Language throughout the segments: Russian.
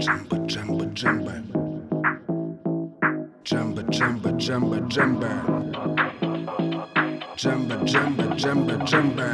Jamba, jamba, jamba. Jamba, jamba, jamba, jamba. Jamba, jamba, jamba, jamba.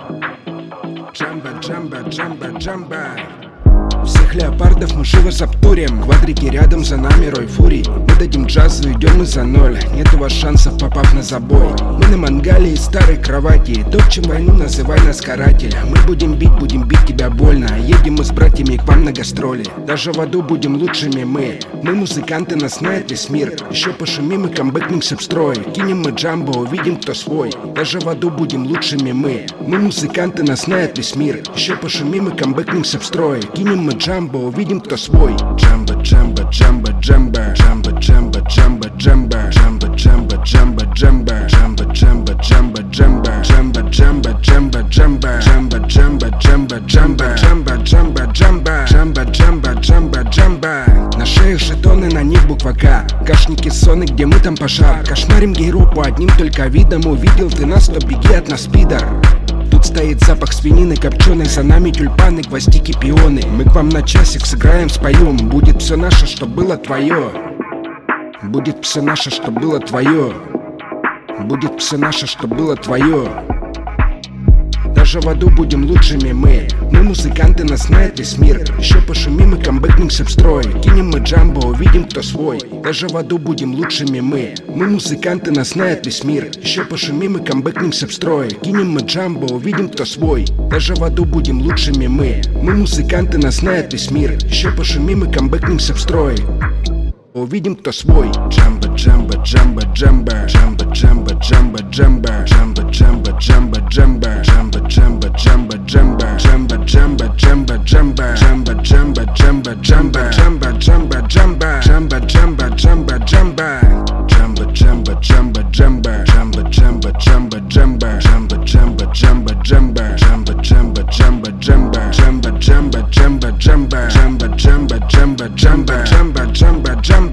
Jamba, jamba, jamba, jamba. Всех леопардов мы живо запторим. Квадрики рядом, за нами рой фурий. Мы дадим джазу, идем мы за ноль. Нет у вас шансов, попав на забой. Мы на мангале из старой кровати. Топчем войну, называй нас каратель. Мы будем бить тебя больно. Едем мы с братьями к вам на гастроли. Даже в аду будем лучшими мы. Мы музыканты, нас знает весь мир. Еще пошумим и камбэкнемся в строй. Кинем мы джамбо, увидим кто свой. Даже в аду будем лучшими мы. Мы музыканты, нас знает весь мир. Еще пошумим и камбэкнемся в строй. Кинем мы джамбо, увидим кто свой. Джамбо, джамбо, джамбо, джамбо. Джамбо, джамбо, джамбо, джамбо. Джамбо, джамбо, джамбо, джамбо. Джамбо, джамбо, джамбо, джамбо. Джамбо, джамбо, джамбо, джамбо. Джамбо, джамбо, джамбо, джамбо. Джамбо, джамбо, джамбо. Джамбо, джамбо, джамбо, джамбо. На шеях жетоны, на них буква К. Кашники сонны, где мы там пожар. Кошмарим гей-группу одним только видом. Увидел ты нас, то беги от нас, пидор. Тут стоит запах свинины копченой, за нами тюльпаны, гвоздики, пионы. Мы к вам на часик сыграем, споем. Будет все наше, что было твое. Будет все наше, что было твое. Будет все наше, что было твое. Даже в аду будем лучшими мы. Мы музыканты, нас знает весь мир. Еще пошумим и камбэкнемся в строй. Кинем мы джамбо, увидим кто свой. Даже в аду будем лучшими мы. Мы музыканты, нас знает весь мир. Еще пошумим и камбэкнемся в строй. Кинем мы джамбо, увидим кто свой. Даже в аду будем лучшими мы. Мы музыканты, нас знает весь мир. Еще пошумим и камбэкнемся в строй. Увидим кто свой. Джамбо, джамбо, джамбо, джамбо. Джамбо, джамбо, джамбо, джамбо. Джамбо, джамбо, джамбо, джамбо. Джамбо, джамбо, джамбо, джамбо. Джамбо, джамбо, джамбо, джамбо. Джамбо, джамбо, джамбо, джамбо. Джамбо, джамбо, джамбо. Джамбо, джамбо, джамбо, джамбо. Джамбо, джамбо, джамбо, джамбо. Джамбо, джамбо, джамбо, джамбо. Джамбо, джамбо, джамбо, джамбо. Джамбо, джамбо, джамбо, джамбо. Джамбо, джамбо, джамбо, джамбо. Джамбо, джамбо, джамбо, джамбо. Джамбо, джамбо, джамбо.